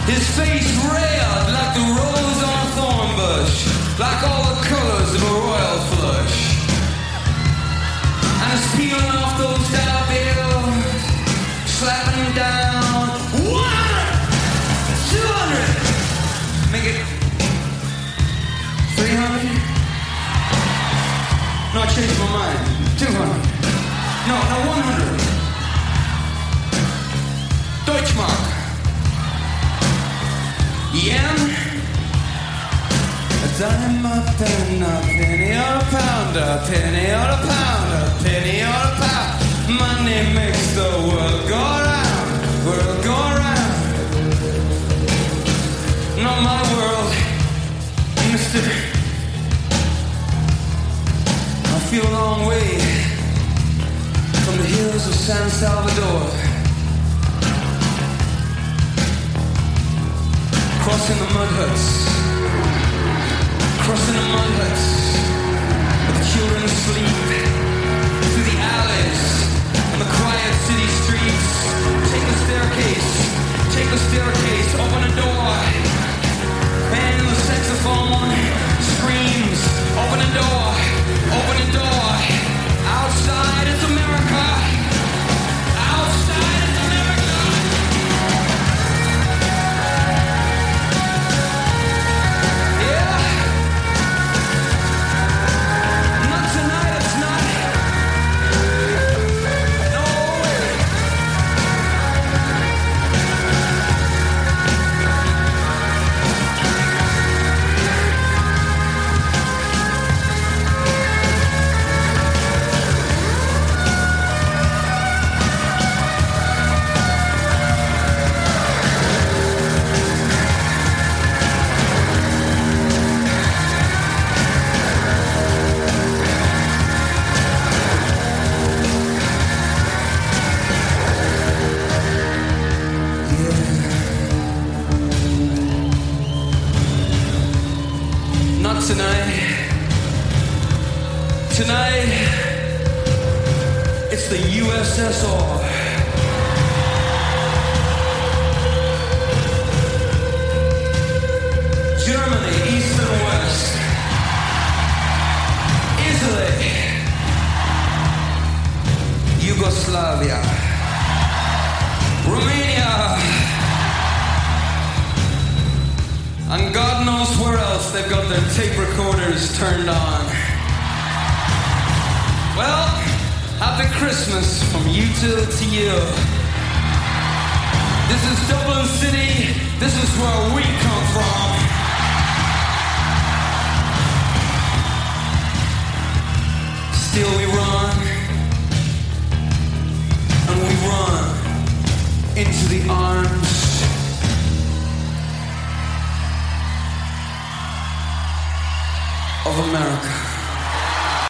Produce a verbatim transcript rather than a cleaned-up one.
His face red like the rose on a thorn bush, like all the colors of a royal flush. And it's peeling off those dollar bills, slapping down one hundred, two hundred, make it three hundred. No, I changed my mind. two hundred. No, no, one hundred. Deutschmark. Yen. A dime, a pen, a penny, or a pound, a penny, or a pound, a penny, or a pound. Money makes the world go round, world go round. Not my world, mister. I feel a long way from the hills of San Salvador, crossing the mud huts, crossing the mud huts, where the children sleep, through the alleys and the quiet city streets. Take the staircase, take the staircase, open a door, and the saxophone screams, open a door, open a door. Outside is America. Outside is America. Yeah. Not tonight, it's not. No way. Not tonight. Tonight, it's the U S S R. Germany, east and west. Italy. Yugoslavia. Romania. And God knows where else they've got their tape recorders turned on. Well, happy Christmas from you to, to you. This is Dublin City. This is where we come from. Still we run. And we run into the arms of America.